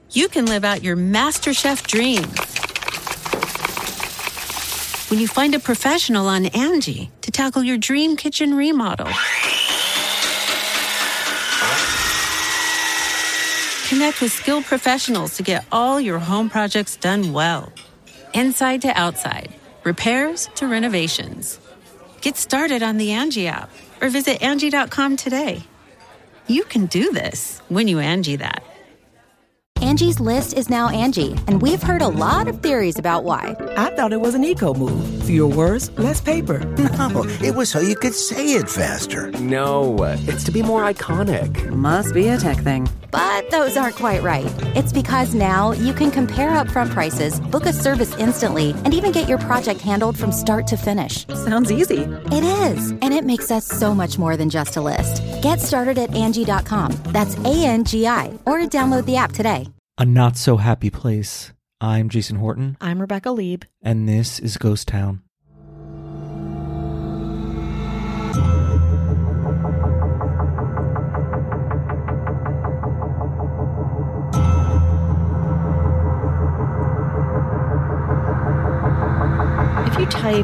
you can live out your MasterChef dream when you find a professional on Angie to tackle your dream kitchen remodel. Connect with skilled professionals to get all your home projects done well. Inside to outside, repairs to renovations. Get started on the Angie app or visit Angie.com today. You can do this when you Angie that. Angie's List is now Angie, and we've heard a lot of theories about why. I thought it was an eco move. Fewer words, less paper. No, it was so you could say it faster. No, it's to be more iconic. Must be a tech thing. But those aren't quite right. It's because now you can compare upfront prices, book a service instantly, and even get your project handled from start to finish. Sounds easy. It is, and it makes us so much more than just a list. Get started at Angie.com. That's ANGI, or download the app today. A Not So Happy Place. I'm Jason Horton. I'm Rebecca Lieb. And this is Ghost Town. If you type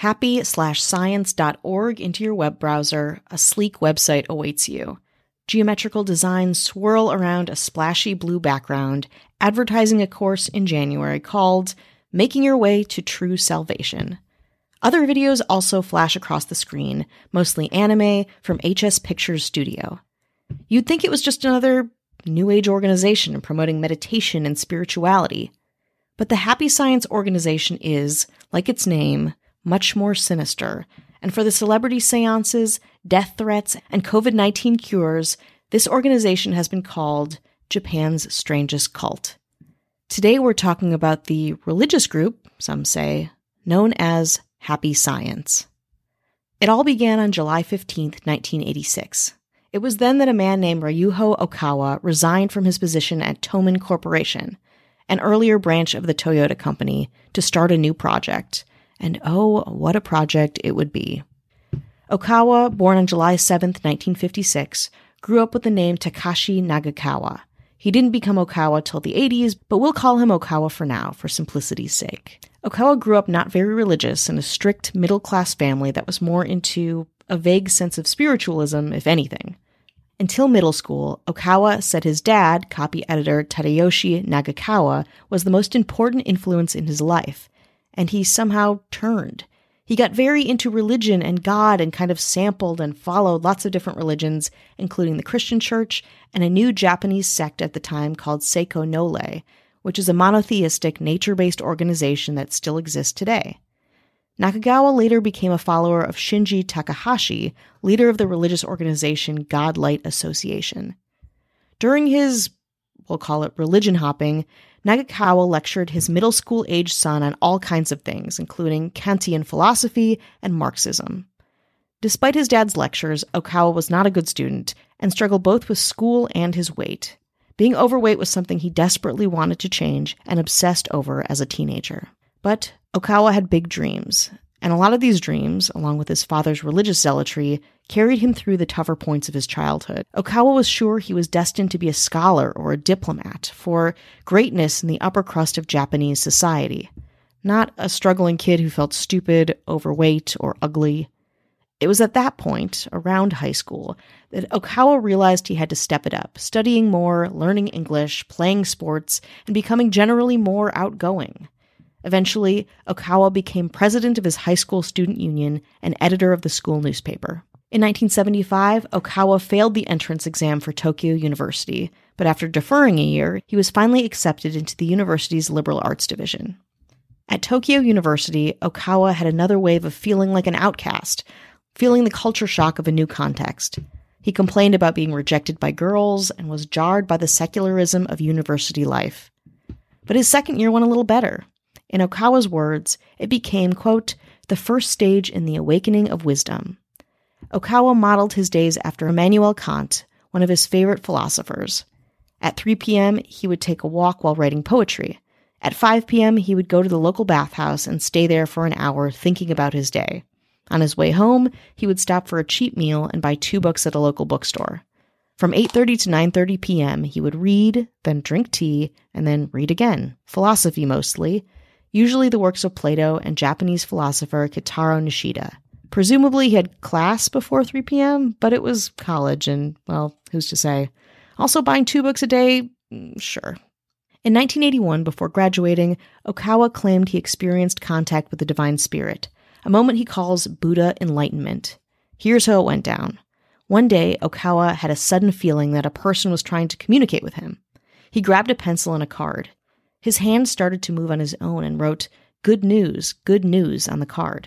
happy/science.org into your web browser, a sleek website awaits you. Geometrical designs swirl around a splashy blue background, advertising a course in January called Making Your Way to True Salvation. Other videos also flash across the screen, mostly anime from HS Pictures Studio. You'd think it was just another New Age organization promoting meditation and spirituality. But the Happy Science organization is, like its name, much more sinister. And for the celebrity seances, death threats, and COVID-19 cures, this organization has been called Japan's strangest cult. Today we're talking about the religious group, some say, known as Happy Science. It all began on July 15, 1986. It was then that a man named Ryuho Okawa resigned from his position at Toman Corporation, an earlier branch of the Toyota company, to start a new project. And oh, what a project it would be. Okawa, born on July 7, 1956, grew up with the name Takashi Nagakawa. He didn't become Okawa till the 80s, but we'll call him Okawa for now, for simplicity's sake. Okawa grew up not very religious in a strict middle-class family that was more into a vague sense of spiritualism, if anything. Until middle school, Okawa said his dad, copy editor Tadayoshi Nagakawa, was the most important influence in his life. And he somehow turned. He got very into religion and God and kind of sampled and followed lots of different religions, including the Christian church and a new Japanese sect at the time called Seiko Nole, which is a monotheistic, nature-based organization that still exists today. Nakagawa later became a follower of Shinji Takahashi, leader of the religious organization God Light Association. During his, we'll call it religion hopping, Nagakawa lectured his middle school-aged son on all kinds of things, including Kantian philosophy and Marxism. Despite his dad's lectures, Okawa was not a good student and struggled both with school and his weight. Being overweight was something he desperately wanted to change and obsessed over as a teenager. But Okawa had big dreams, and a lot of these dreams, along with his father's religious zealotry, carried him through the tougher points of his childhood. Okawa was sure he was destined to be a scholar or a diplomat, for greatness in the upper crust of Japanese society. Not a struggling kid who felt stupid, overweight, or ugly. It was at that point, around high school, that Okawa realized he had to step it up, studying more, learning English, playing sports, and becoming generally more outgoing. Eventually, Okawa became president of his high school student union and editor of the school newspaper. In 1975, Okawa failed the entrance exam for Tokyo University, but after deferring a year, he was finally accepted into the university's liberal arts division. At Tokyo University, Okawa had another wave of feeling like an outcast, feeling the culture shock of a new context. He complained about being rejected by girls and was jarred by the secularism of university life. But his second year went a little better. In Okawa's words, it became, quote, the first stage in the awakening of wisdom. Okawa modeled his days after Immanuel Kant, one of his favorite philosophers. At 3 p.m., he would take a walk while writing poetry. At 5 p.m., he would go to the local bathhouse and stay there for an hour thinking about his day. On his way home, he would stop for a cheap meal and buy 2 books at a local bookstore. From 8:30 to 9:30 p.m., he would read, then drink tea, and then read again. Philosophy mostly, usually the works of Plato and Japanese philosopher Kitaro Nishida. Presumably he had class before 3 p.m., but it was college and, well, who's to say? Also buying 2 books a day? Sure. In 1981, before graduating, Okawa claimed he experienced contact with the Divine Spirit, a moment he calls Buddha enlightenment. Here's how it went down. One day, Okawa had a sudden feeling that a person was trying to communicate with him. He grabbed a pencil and a card. His hand started to move on his own and wrote, good news, on the card.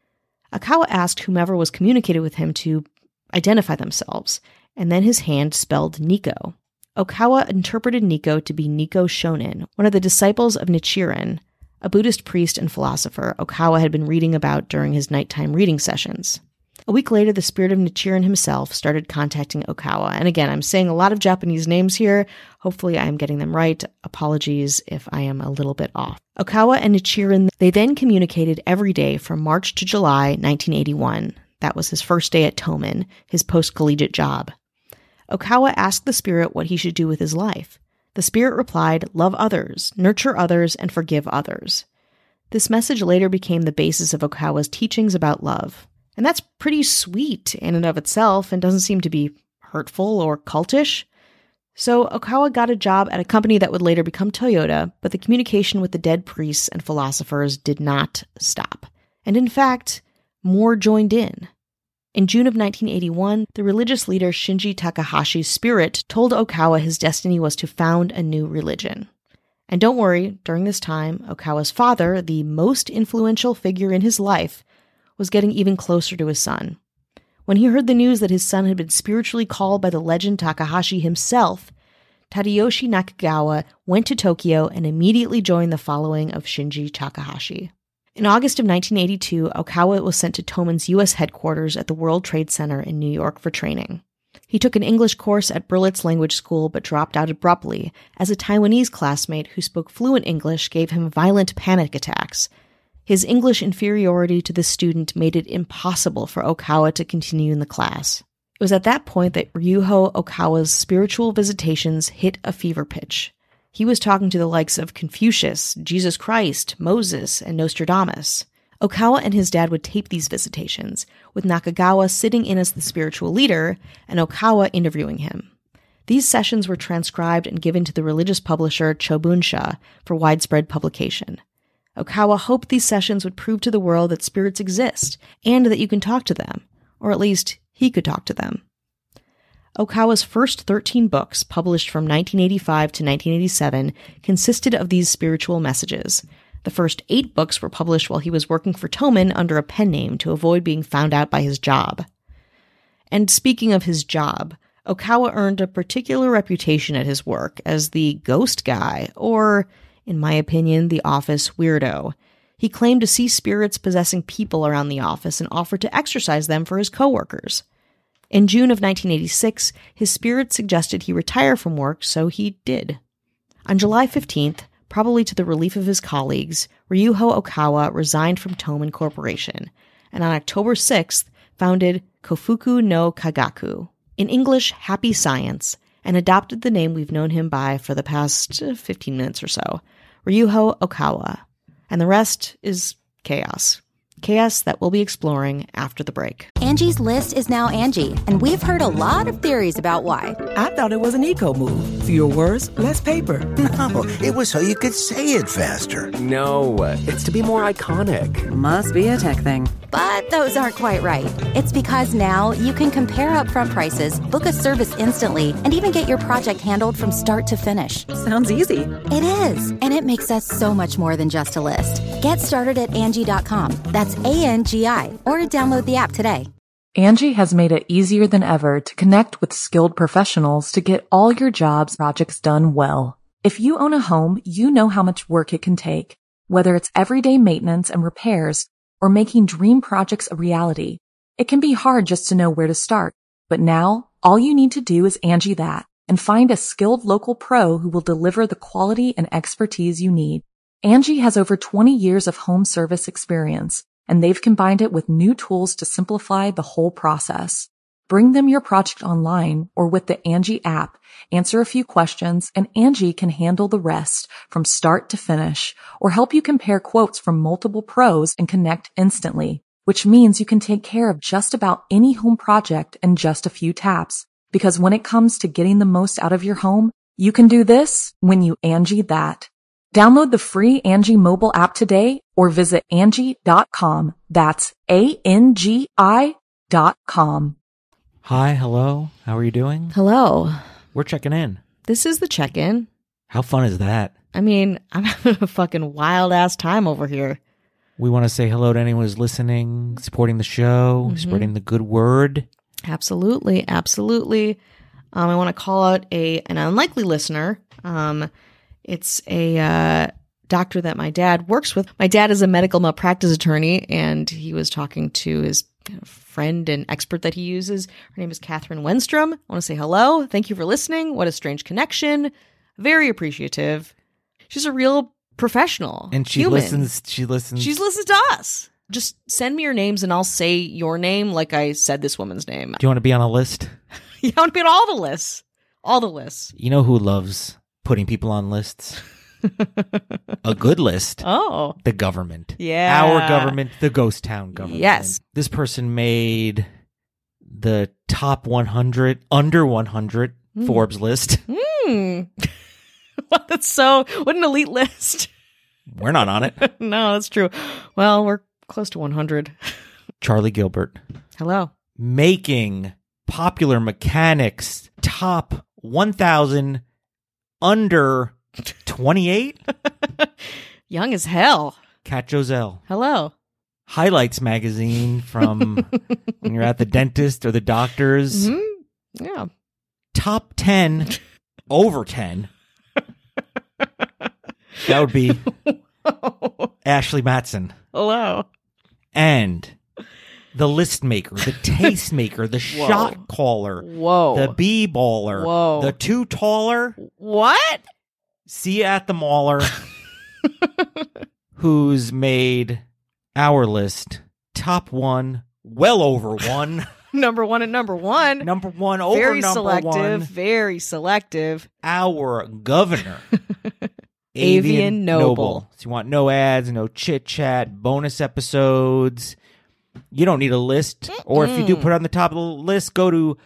Okawa asked whomever was communicating with him to identify themselves, and then his hand spelled Nico. Okawa interpreted Nico to be Nico Shonin, one of the disciples of Nichiren, a Buddhist priest and philosopher Okawa had been reading about during his nighttime reading sessions. A week later, the spirit of Nichiren himself started contacting Okawa. And again, I'm saying a lot of Japanese names here. Hopefully I am getting them right. Apologies if I am a little bit off. Okawa and Nichiren, they then communicated every day from March to July 1981. That was his first day at Tomin, his post-collegiate job. Okawa asked the spirit what he should do with his life. The spirit replied, love others, nurture others, and forgive others. This message later became the basis of Okawa's teachings about love. And that's pretty sweet in and of itself and doesn't seem to be hurtful or cultish. So Okawa got a job at a company that would later become Toyota, but the communication with the dead priests and philosophers did not stop. And in fact, more joined in. In June of 1981, the religious leader Shinji Takahashi's spirit told Okawa his destiny was to found a new religion. And don't worry, during this time, Okawa's father, the most influential figure in his life, was getting even closer to his son. When he heard the news that his son had been spiritually called by the legend Takahashi himself, Tadayoshi Nakagawa went to Tokyo and immediately joined the following of Shinji Takahashi. In August of 1982, Okawa was sent to Tomin's U.S. headquarters at the World Trade Center in New York for training. He took an English course at Berlitz Language School but dropped out abruptly, as a Taiwanese classmate who spoke fluent English gave him violent panic attacks. His English inferiority to the student made it impossible for Okawa to continue in the class. It was at that point that Ryuho Okawa's spiritual visitations hit a fever pitch. He was talking to the likes of Confucius, Jesus Christ, Moses, and Nostradamus. Okawa and his dad would tape these visitations, with Nakagawa sitting in as the spiritual leader and Okawa interviewing him. These sessions were transcribed and given to the religious publisher Chobunsha for widespread publication. Okawa hoped these sessions would prove to the world that spirits exist and that you can talk to them, or at least he could talk to them. Okawa's first 13 books, published from 1985 to 1987, consisted of these spiritual messages. The first 8 books were published while he was working for Tomin under a pen name to avoid being found out by his job. And speaking of his job, Okawa earned a particular reputation at his work as the ghost guy, or, in my opinion, the office weirdo. He claimed to see spirits possessing people around the office and offered to exorcise them for his coworkers. In June of 1986, his spirit suggested he retire from work, so he did. On July 15th, probably to the relief of his colleagues, Ryuho Okawa resigned from Tomin Corporation, and on October 6th, founded Kofuku no Kagaku, in English, Happy Science, and adopted the name we've known him by for the past 15 minutes or so, Ryuho Okawa. And the rest is chaos. Chaos that we'll be exploring after the break. Angie's List is now Angie, and we've heard a lot of theories about why. I thought it was an eco move. Fewer words, less paper. No, it was so you could say it faster. No, it's to be more iconic. Must be a tech thing. But those aren't quite right. It's because now you can compare upfront prices, book a service instantly, and even get your project handled from start to finish. Sounds easy. It is, and it makes us so much more than just a list. Get started at Angie.com. That's ANGI, or download the app today. Angie has made it easier than ever to connect with skilled professionals to get all your jobs projects done well. If you own a home, you know how much work it can take, whether it's everyday maintenance and repairs or making dream projects a reality. It can be hard just to know where to start, but now all you need to do is Angie that and find a skilled local pro who will deliver the quality and expertise you need. Angie has over 20 years of home service experience, and they've combined it with new tools to simplify the whole process. Bring them your project online or with the Angie app. Answer a few questions and Angie can handle the rest from start to finish or help you compare quotes from multiple pros and connect instantly, which means you can take care of just about any home project in just a few taps. Because when it comes to getting the most out of your home, you can do this when you Angie that. Download the free Angie mobile app today or visit Angie.com. That's ANGI.com. Hi, hello. How are you doing? Hello. We're checking in. This is the check-in. How fun is that? I mean, I'm having a fucking wild-ass time over here. We want to say hello to anyone who's listening, supporting the show, spreading the good word. Absolutely, absolutely. I want to call out an unlikely listener. It's a doctor that my dad works with. My dad is a medical malpractice attorney, and he was talking to his friend and expert that he uses. Her name is Catherine Wenstrom. I want to say hello. Thank you for listening. What a strange connection. Very appreciative. She's a real professional. And she human. listens. She listens. She's listened to us. Just send me your names and I'll say your name like I said this woman's name. Do you want to be on a list? Yeah, I want to be on all the lists. All the lists. You know who loves putting people on lists? A good list. Oh. The government. Yeah. Our government, the ghost town government. Yes. This person made the top 100, under 100 Forbes list. Well, that's so, what an elite list. We're not on it. No, that's true. Well, we're close to 100. Charlie Gilbert. Hello. Making Popular Mechanics top 1,000 under 28. Young as hell. Kat Joselle. Hello. Highlights magazine from when you're at the dentist or the doctor's. Mm-hmm. Yeah. Top 10 over 10. That would be Ashley Matson. Hello. And the list maker, the taste maker, the shot caller, the bee baller, the too taller. What? See you at the mauler. Who's made our list top one, well over one. Number one at number one. Number one over very number selective, one. Very selective. Our governor. Avian Noble. So you want no ads, no chit-chat, bonus episodes. You don't need a list. Or if you do put it on the top of the list, go to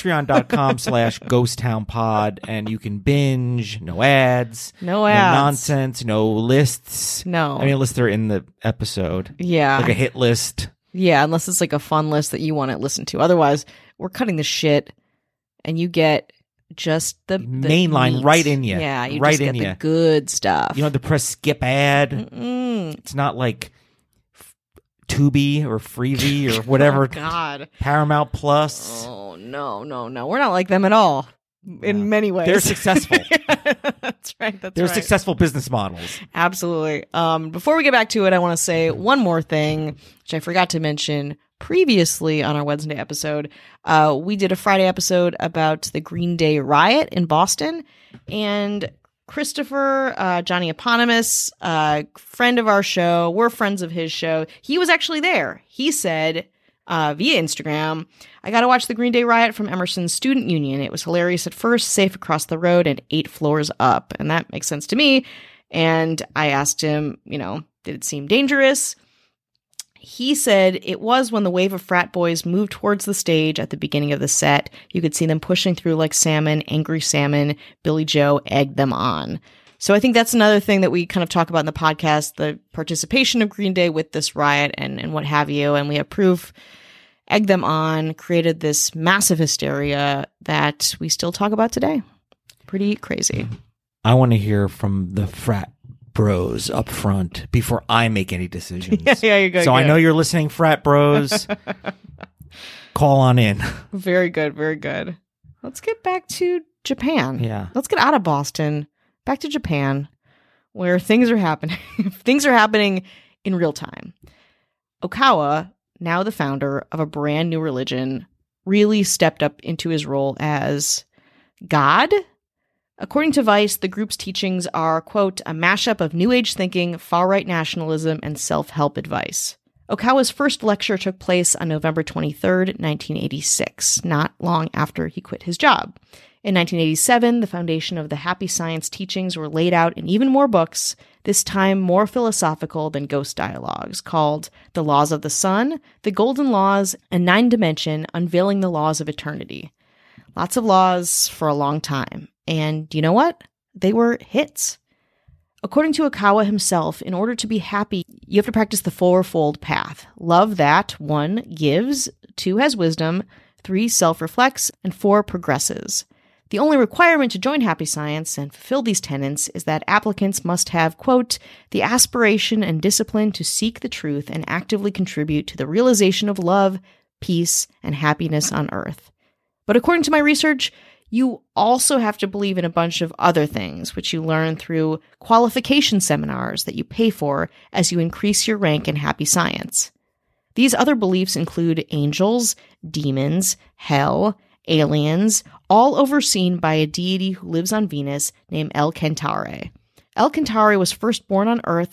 patreon.com/ghosttownpod and you can binge. No ads. No ads. No nonsense. No lists. No. I mean, lists are in the episode. Yeah. Like a hit list. Yeah, unless it's like a fun list that you want to listen to. Otherwise, we're cutting the shit and you get just the main line meat. Right in you. Yeah, you right just in get you. the good stuff. You don't have to press skip ad. It's not like Tubi or Freevee or whatever. Oh, God. Paramount Plus. Oh, no. We're not like them at all. In many ways. They're successful. That's right. They're successful business models. Absolutely. Before we get back to it, I want to say one more thing, which I forgot to mention previously on our Wednesday episode. We did a Friday episode about the Green Day riot in Boston, and Christopher, Johnny Eponymous, friend of our show, we're friends of his show. He was actually there. He said via Instagram, I got to watch the Green Day riot from Emerson's Student Union. It was hilarious at first, safe across the road and 8 floors up. And that makes sense to me. And I asked him, did it seem dangerous? He said it was when the wave of frat boys moved towards the stage at the beginning of the set. You could see them pushing through like salmon, angry salmon. Billy Joe egged them on. So I think that's another thing that we kind of talk about in the podcast, the participation of Green Day with this riot and what have you. And we have proof, egged them on, created this massive hysteria that we still talk about today. Pretty crazy. I want to hear from the frat bros up front before I make any decisions. Yeah, you go. So I know you're listening, frat bros. Call on in. Very good, very good. Let's get back to Japan. Yeah. Let's get out of Boston, back to Japan, where things are happening. Things are happening in real time. Okawa, now the founder of a brand new religion, really stepped up into his role as God. According to Vice, the group's teachings are, quote, a mashup of New Age thinking, far-right nationalism, and self-help advice. Okawa's first lecture took place on November 23rd, 1986, not long after he quit his job. In 1987, the foundation of the Happy Science teachings were laid out in even more books, this time more philosophical than ghost dialogues, called The Laws of the Sun, The Golden Laws, and Nine Dimension, Unveiling the Laws of Eternity. Lots of laws for a long time. And you know what? They were hits. According to Okawa himself, in order to be happy, you have to practice the fourfold path. Love that 1 gives, 2 has wisdom, 3 self-reflects, and 4 progresses. The only requirement to join Happy Science and fulfill these tenets is that applicants must have, quote, the aspiration and discipline to seek the truth and actively contribute to the realization of love, peace, and happiness on earth. But according to my research, you also have to believe in a bunch of other things, which you learn through qualification seminars that you pay for as you increase your rank in Happy Science. These other beliefs include angels, demons, hell, aliens, all overseen by a deity who lives on Venus named El Centauri. El Centauri was first born on Earth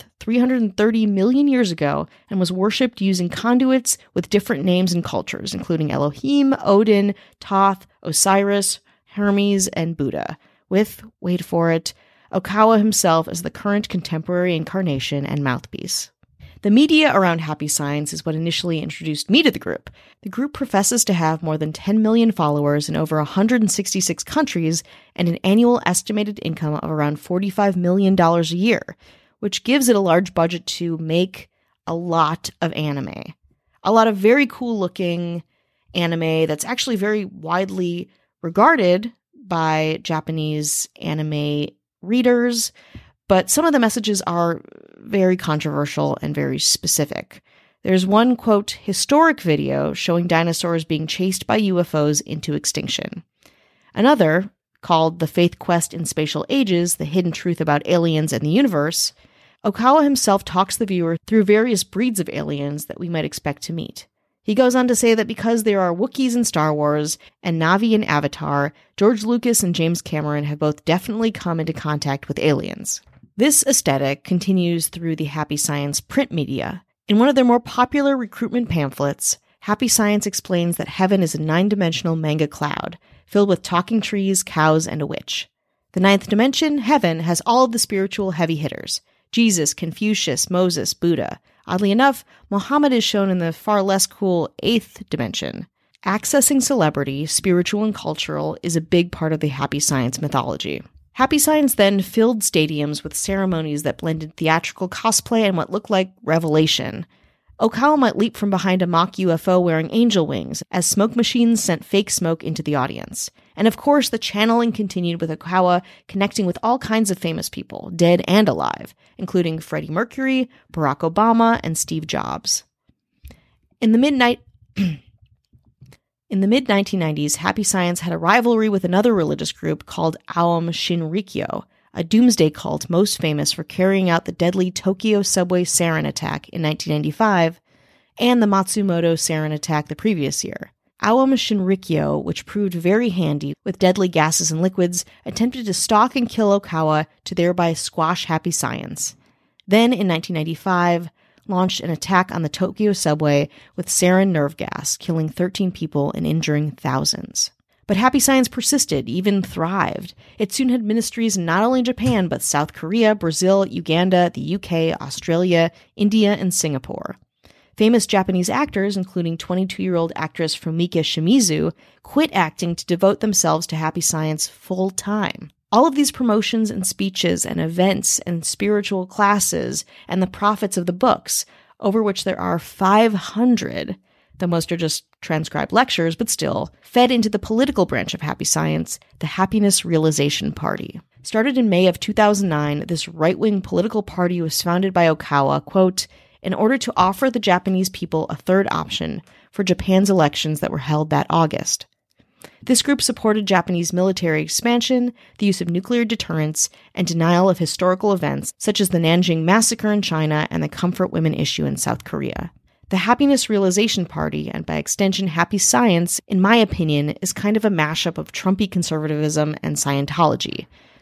330 million years ago and was worshipped using conduits with different names and cultures, including Elohim, Odin, Thoth, Osiris, Hermes, and Buddha, with, wait for it, Okawa himself as the current contemporary incarnation and mouthpiece. The media around Happy Science is what initially introduced me to the group. The group professes to have more than 10 million followers in over 166 countries and an annual estimated income of around $45 million a year, which gives it a large budget to make a lot of anime. A lot of very cool-looking anime that's actually very widely regarded by Japanese anime readers, but some of the messages are very controversial and very specific. There's one, quote, historic video showing dinosaurs being chased by UFOs into extinction. Another, called The Faith Quest in Spatial Ages, The Hidden Truth About Aliens and the Universe, Okawa himself talks the viewer through various breeds of aliens that we might expect to meet. He goes on to say that because there are Wookiees in Star Wars and Na'vi in Avatar, George Lucas and James Cameron have both definitely come into contact with aliens. This aesthetic continues through the Happy Science print media. In one of their more popular recruitment pamphlets, Happy Science explains that heaven is a 9-dimensional manga cloud, filled with talking trees, cows, and a witch. The 9th dimension, heaven, has all of the spiritual heavy hitters: Jesus, Confucius, Moses, Buddha. Oddly enough, Muhammad is shown in the far less cool 8th dimension. Accessing celebrity, spiritual and cultural, is a big part of the Happy Science mythology. Happy Science then filled stadiums with ceremonies that blended theatrical cosplay and what looked like revelation. Okawa might leap from behind a mock UFO wearing angel wings as smoke machines sent fake smoke into the audience. And of course, the channeling continued with Okawa connecting with all kinds of famous people, dead and alive, including Freddie Mercury, Barack Obama, and Steve Jobs. In the mid-1990s, Happy Science had a rivalry with another religious group called Aum Shinrikyo, a doomsday cult most famous for carrying out the deadly Tokyo subway sarin attack in 1995 and the Matsumoto sarin attack the previous year. Aum Shinrikyo, which proved very handy with deadly gases and liquids, attempted to stalk and kill Okawa to thereby squash Happy Science. Then, in 1995, launched an attack on the Tokyo subway with sarin nerve gas, killing 13 people and injuring thousands. But Happy Science persisted, even thrived. It soon had ministries in not only Japan, but South Korea, Brazil, Uganda, the UK, Australia, India, and Singapore. Famous Japanese actors, including 22-year-old actress Fumika Shimizu, quit acting to devote themselves to Happy Science full-time. All of these promotions and speeches and events and spiritual classes and the profits of the books, over which there are 500, the most are just transcribed lectures, but still, fed into the political branch of Happy Science, the Happiness Realization Party. Started in May of 2009, this right-wing political party was founded by Okawa, quote, in order to offer the Japanese people a third option for Japan's elections that were held that August. This group supported Japanese military expansion, the use of nuclear deterrence, and denial of historical events such as the Nanjing Massacre in China and the comfort women issue in South Korea. The Happiness Realization Party, and by extension Happy Science, in my opinion, is kind of a mashup of Trumpy conservatism and Scientology.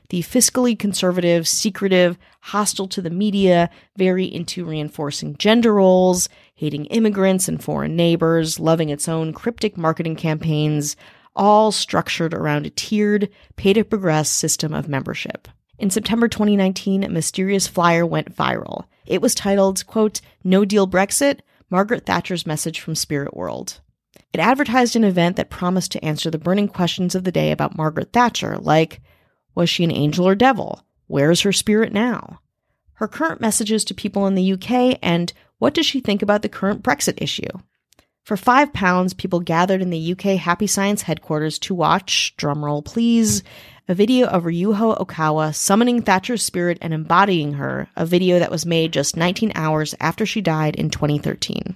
the fiscally conservative, secretive, hostile to the media, very into reinforcing gender roles, hating immigrants and foreign neighbors, loving its own cryptic marketing campaigns, all structured around a tiered, pay-to-progress system of membership. In September 2019, a mysterious flyer went viral. It was titled, quote, "No Deal Brexit, Margaret Thatcher's Message from Spirit World." It advertised an event that promised to answer the burning questions of the day about Margaret Thatcher, like, was she an angel or devil? Where's her spirit now? Her current messages to people in the UK, and what does she think about the current Brexit issue? For £5, people gathered in the UK Happy Science headquarters to watch, drumroll please, a video of Ryuho Okawa summoning Thatcher's spirit and embodying her, a video that was made just 19 hours after she died in 2013.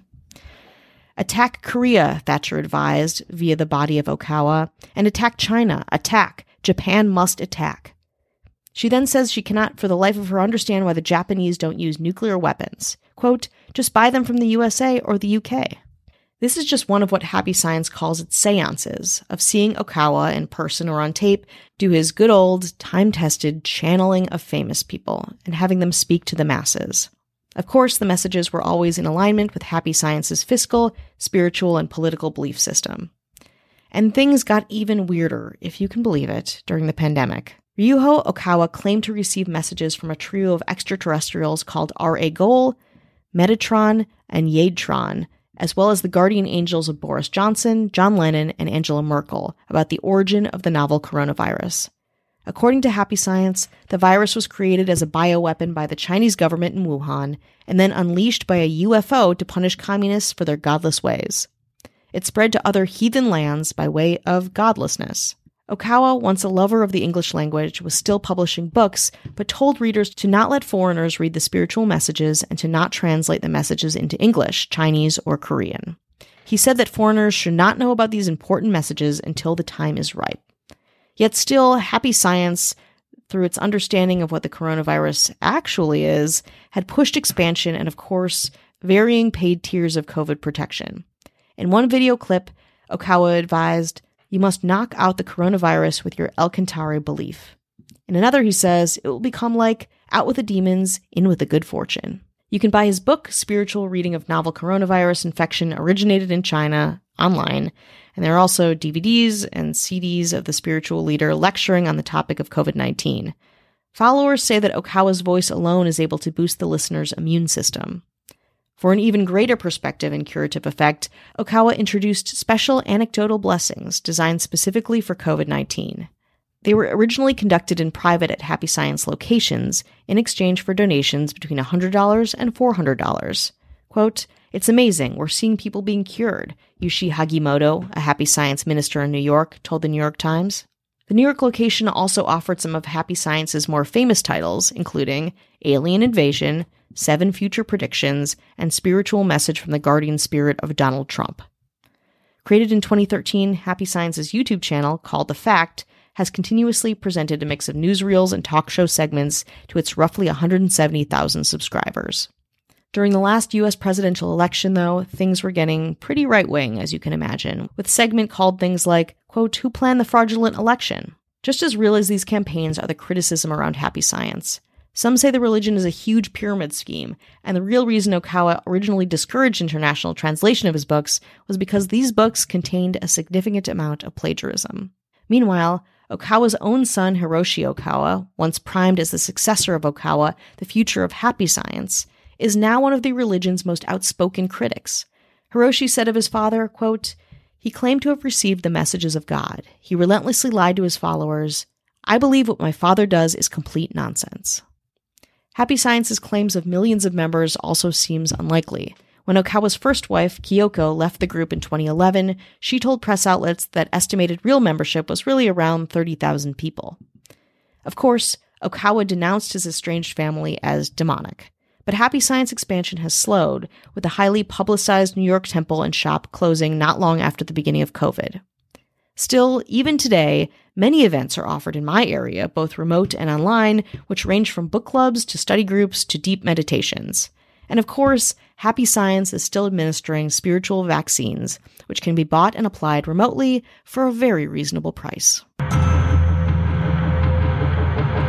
Attack Korea, Thatcher advised via the body of Okawa, and attack China. Attack. Japan must attack. She then says she cannot for the life of her understand why the Japanese don't use nuclear weapons. Quote, just buy them from the USA or the UK. This is just one of what Happy Science calls its seances, of seeing Okawa in person or on tape do his good old, time-tested channeling of famous people and having them speak to the masses. Of course, the messages were always in alignment with Happy Science's fiscal, spiritual, and political belief system. And things got even weirder, if you can believe it, during the pandemic. Ryuho Okawa claimed to receive messages from a trio of extraterrestrials called R.A. Goal, Metatron, and Yadetron, as well as the guardian angels of Boris Johnson, John Lennon, and Angela Merkel about the origin of the novel coronavirus. According to Happy Science, the virus was created as a bioweapon by the Chinese government in Wuhan and then unleashed by a UFO to punish communists for their godless ways. It spread to other heathen lands by way of godlessness. Okawa, once a lover of the English language, was still publishing books, but told readers to not let foreigners read the spiritual messages and to not translate the messages into English, Chinese, or Korean. He said that foreigners should not know about these important messages until the time is ripe. Yet still, Happy Science, through its understanding of what the coronavirus actually is, had pushed expansion and, of course, varying paid tiers of COVID protection. In one video clip, Okawa advised, "You must knock out the coronavirus with your El Cantare belief." In another, he says, it will become like out with the demons, in with the good fortune. You can buy his book, Spiritual Reading of Novel Coronavirus Infection Originated in China, online, and there are also DVDs and CDs of the spiritual leader lecturing on the topic of COVID-19. Followers say that Okawa's voice alone is able to boost the listener's immune system. For an even greater perspective and curative effect, Okawa introduced special anecdotal blessings designed specifically for COVID-19. They were originally conducted in private at Happy Science locations in exchange for donations between $100 and $400. Quote, "It's amazing. We're seeing people being cured," Yushi Hagimoto, a Happy Science minister in New York, told the New York Times. The New York location also offered some of Happy Science's more famous titles, including Alien Invasion, 7 Future Predictions, and Spiritual Message from the Guardian Spirit of Donald Trump. Created in 2013, Happy Science's YouTube channel, called The Fact, has continuously presented a mix of newsreels and talk show segments to its roughly 170,000 subscribers. During the last U.S. presidential election, though, things were getting pretty right-wing, as you can imagine, with segment called things like, quote, "Who planned the fraudulent election?" Just as real as these campaigns are the criticism around Happy Science. Some say the religion is a huge pyramid scheme, and the real reason Okawa originally discouraged international translation of his books was because these books contained a significant amount of plagiarism. Meanwhile, Okawa's own son, Hiroshi Okawa, once primed as the successor of Okawa, the future of Happy Science, is now one of the religion's most outspoken critics. Hiroshi said of his father, quote, "He claimed to have received the messages of God. He relentlessly lied to his followers. I believe what my father does is complete nonsense." Happy Science's claims of millions of members also seems unlikely. When Okawa's first wife, Kyoko, left the group in 2011, she told press outlets that estimated real membership was really around 30,000 people. Of course, Okawa denounced his estranged family as demonic. But Happy Science expansion has slowed, with the highly publicized New York temple and shop closing not long after the beginning of COVID. Still, even today, many events are offered in my area, both remote and online, which range from book clubs to study groups to deep meditations. And of course, Happy Science is still administering spiritual vaccines, which can be bought and applied remotely for a very reasonable price.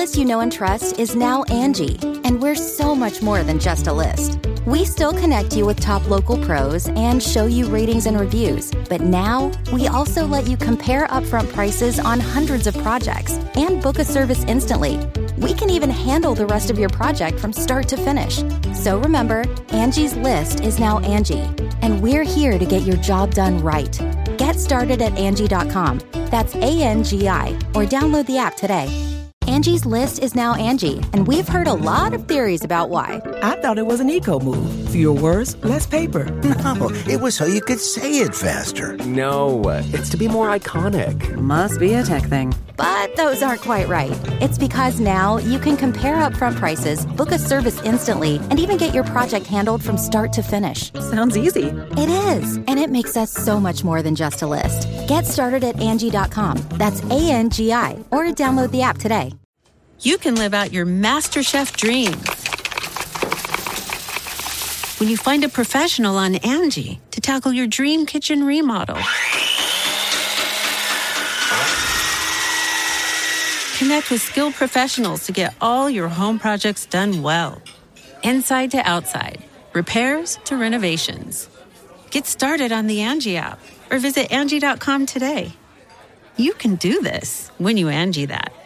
list you know and trust is now Angie, and we're so much more than just a list. We still connect you with top local pros and show you ratings and reviews, but now we also let you compare upfront prices on hundreds of projects and book a service instantly. We can even handle the rest of your project from start to finish. So remember, Angie's list is now Angie, and we're here to get your job done right. Get started at Angie.com. That's ANGI, or download the app today. Angie's list is now Angie, and we've heard a lot of theories about why. I thought it was an eco move. Fewer words, less paper. No, it was so you could say it faster. No, it's to be more iconic. Must be a tech thing. But those aren't quite right. It's because now you can compare upfront prices, book a service instantly, and even get your project handled from start to finish. Sounds easy. It is, and it makes us so much more than just a list. Get started at Angie.com. That's ANGI, or download the app today. You can live out your MasterChef dreams when you find a professional on Angie to tackle your dream kitchen remodel. Connect with skilled professionals to get all your home projects done well. Inside to outside, repairs to renovations. Get started on the Angie app or visit Angie.com today. You can do this when you Angie that.